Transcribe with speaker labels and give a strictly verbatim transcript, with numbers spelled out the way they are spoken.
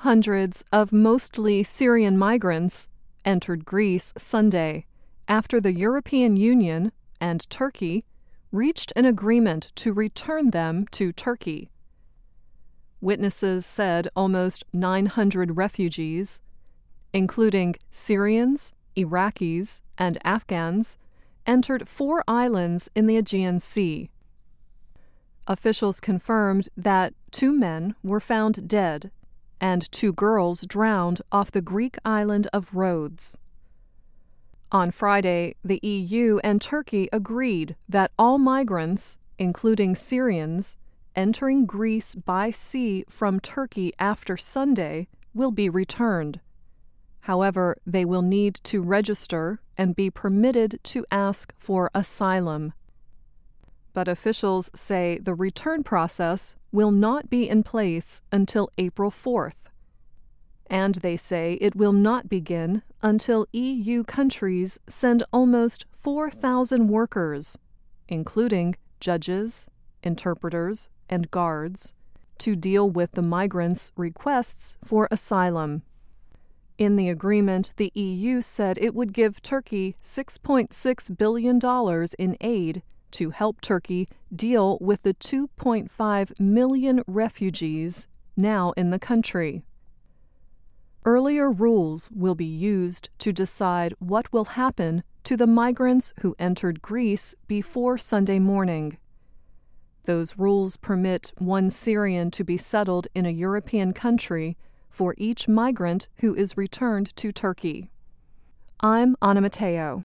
Speaker 1: Hundreds of mostly Syrian migrants entered Greece Sunday after the European Union and Turkey reached an agreement to return them to Turkey. Witnesses said almost nine hundred refugees, including Syrians, Iraqis, and Afghans, entered four islands in the Aegean Sea. Officials confirmed that two men were found dead and two girls drowned off the Greek island of Rhodes. On Friday, the E U and Turkey agreed that all migrants, including Syrians, entering Greece by sea from Turkey after Sunday will be returned. However, they will need to register and be permitted to ask for asylum. But officials say the return process will not be in place until April fourth. And they say it will not begin until E U countries send almost four thousand workers, including judges, interpreters, and guards, to deal with the migrants' requests for asylum. In the agreement, the E U said it would give Turkey six point six billion dollars in aid to help Turkey deal with the two point five million refugees now in the country. Earlier rules will be used to decide what will happen to the migrants who entered Greece before Sunday morning. Those rules permit one Syrian to be settled in a European country for each migrant who is returned to Turkey. I'm Anna Matteo.